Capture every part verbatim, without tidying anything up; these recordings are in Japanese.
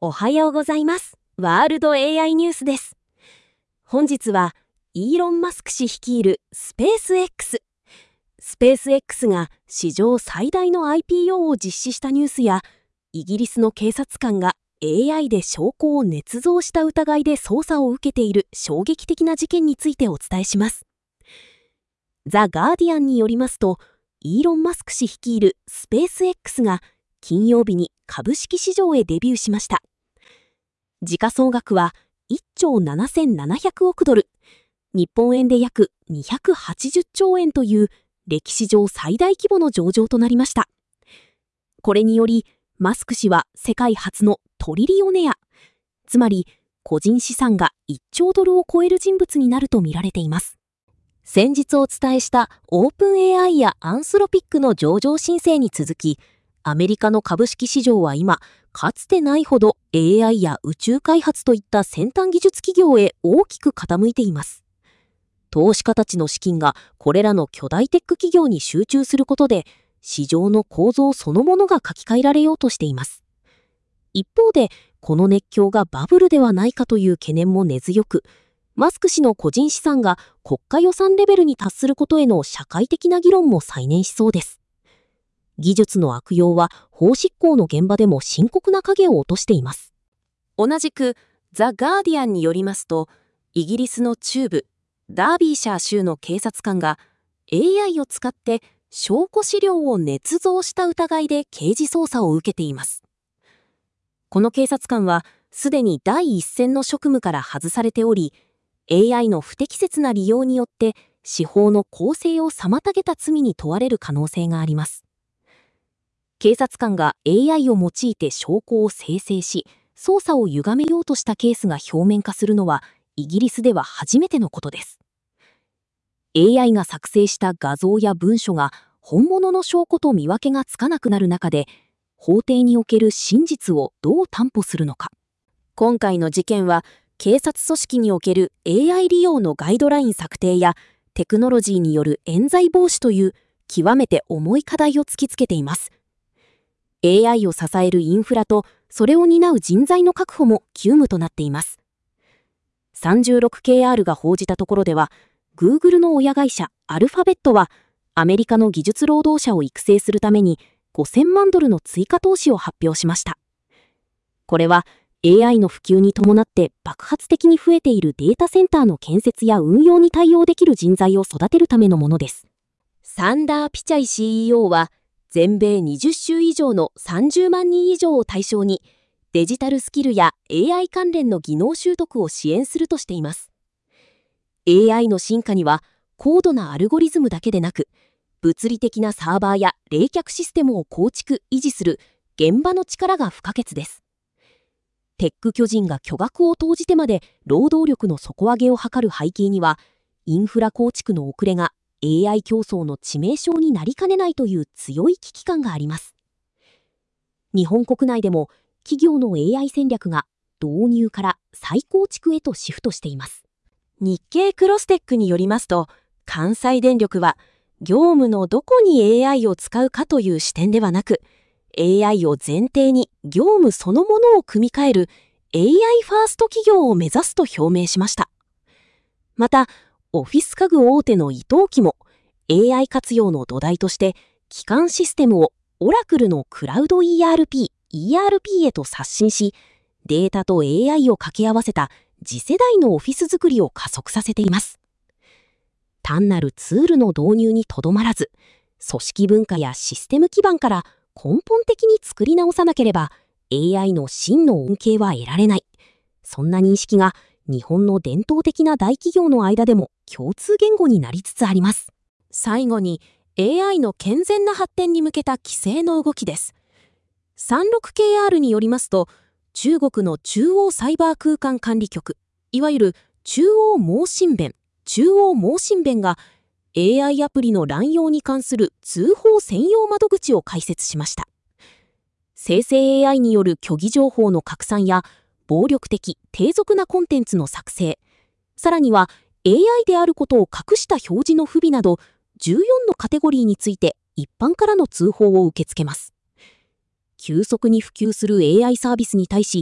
おはようございます。ワールド エーアイ ニュースです。本日はイーロン・マスク氏率いるスペース X。スペース X が史上最大の アイピーオー を実施したニュースや、イギリスの警察官が エーアイ で証拠を捏造した疑いで捜査を受けている衝撃的な事件についてお伝えします。ザ・ガーディアンによりますと、イーロン・マスク氏率いるスペース X が金曜日に株式市場へデビューしました。時価総額はいっちょうななせんななひゃくおくドル、日本円で約にひゃくはちじゅっちょうえんという歴史上最大規模の上場となりました。これにより、マスク氏は世界初のトリリオネア、つまり個人資産がいっちょうドルを超える人物になると見られています。先日お伝えしたオープン エーアイ やアンスロピックの上場申請に続き、アメリカの株式市場は今、かつてないほど エーアイ や宇宙開発といった先端技術企業へ大きく傾いています。投資家たちの資金がこれらの巨大テック企業に集中することで、市場の構造そのものが書き換えられようとしています。一方で、この熱狂がバブルではないかという懸念も根強く、マスク氏の個人資産が国家予算レベルに達することへの社会的な議論も再燃しそうです。技術の悪用は法執行の現場でも深刻な影を落としています。同じくザ・ガーディアンによりますと、イギリスの中部ダービーシャー州の警察官が エーアイ を使って証拠資料を捏造した疑いで刑事捜査を受けています。この警察官はすでに第一線の職務から外されており、エーアイ の不適切な利用によって司法の公正を妨げた罪に問われる可能性があります。警察官が エーアイ を用いて証拠を生成し、捜査を歪めようとしたケースが表面化するのは、イギリスでは初めてのことです。エーアイ が作成した画像や文書が本物の証拠と見分けがつかなくなる中で、法廷における真実をどう担保するのか。今回の事件は、警察組織における エーアイ 利用のガイドライン策定や、テクノロジーによる冤罪防止という極めて重い課題を突きつけています。エーアイ を支えるインフラと、それを担う人材の確保も急務となっています。さんじゅうろくケーアール が報じたところでは、Google の親会社アルファベットは、アメリカの技術労働者を育成するためにごせんまんドルの追加投資を発表しました。これは エーアイ の普及に伴って爆発的に増えているデータセンターの建設や運用に対応できる人材を育てるためのものです。サンダー・ピチャイ シーイーオー は、全米にじゅっしゅ以上のさんじゅうまんにん以上を対象に、デジタルスキルや エーアイ 関連の技能習得を支援するとしています。エーアイ の進化には、高度なアルゴリズムだけでなく、物理的なサーバーや冷却システムを構築・維持する現場の力が不可欠です。テック巨人が巨額を投じてまで労働力の底上げを図る背景には、インフラ構築の遅れがエーアイ 競争の致命傷になりかねないという強い危機感があります。日本国内でも企業の エーアイ 戦略が導入から再構築へとシフトしています。日経クロステックによりますと、関西電力は業務のどこに エーアイ を使うかという視点ではなく、エーアイ を前提に業務そのものを組み替える エーアイ ファースト企業を目指すと表明しました。また、オフィス家具大手の伊藤忠も エーアイ 活用の土台として基幹システムをオラクルのクラウド イーアールピー、イーアールピー へと刷新し、データと エーアイ を掛け合わせた次世代のオフィス作りを加速させています。単なるツールの導入にとどまらず、組織文化やシステム基盤から根本的に作り直さなければ エーアイ の真の恩恵は得られない。そんな認識が日本の伝統的な大企業の間でも共通言語になりつつあります。最後に エーアイ の健全な発展に向けた規制の動きです。さんじゅうろくケーアール によりますと、中国の中央サイバー空間管理局、いわゆる中央盲信弁、中央盲信弁が エーアイ アプリの乱用に関する通報専用窓口を開設しました。生成 エーアイ による虚偽情報の拡散や暴力的、低俗なコンテンツの作成、さらには エーアイ であることを隠した表示の不備などじゅうよんのカテゴリーについて一般からの通報を受け付けます。急速に普及する エーアイ サービスに対し、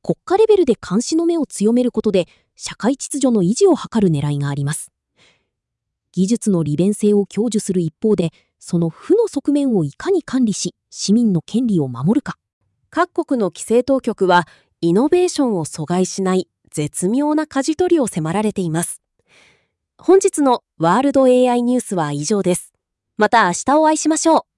国家レベルで監視の目を強めることで社会秩序の維持を図る狙いがあります。技術の利便性を享受する一方で、その負の側面をいかに管理し、市民の権利を守るか。各国の規制当局は、イノベーションを阻害しない絶妙な舵取りを迫られています。本日のワールド エーアイ ニュースは以上です。また明日お会いしましょう。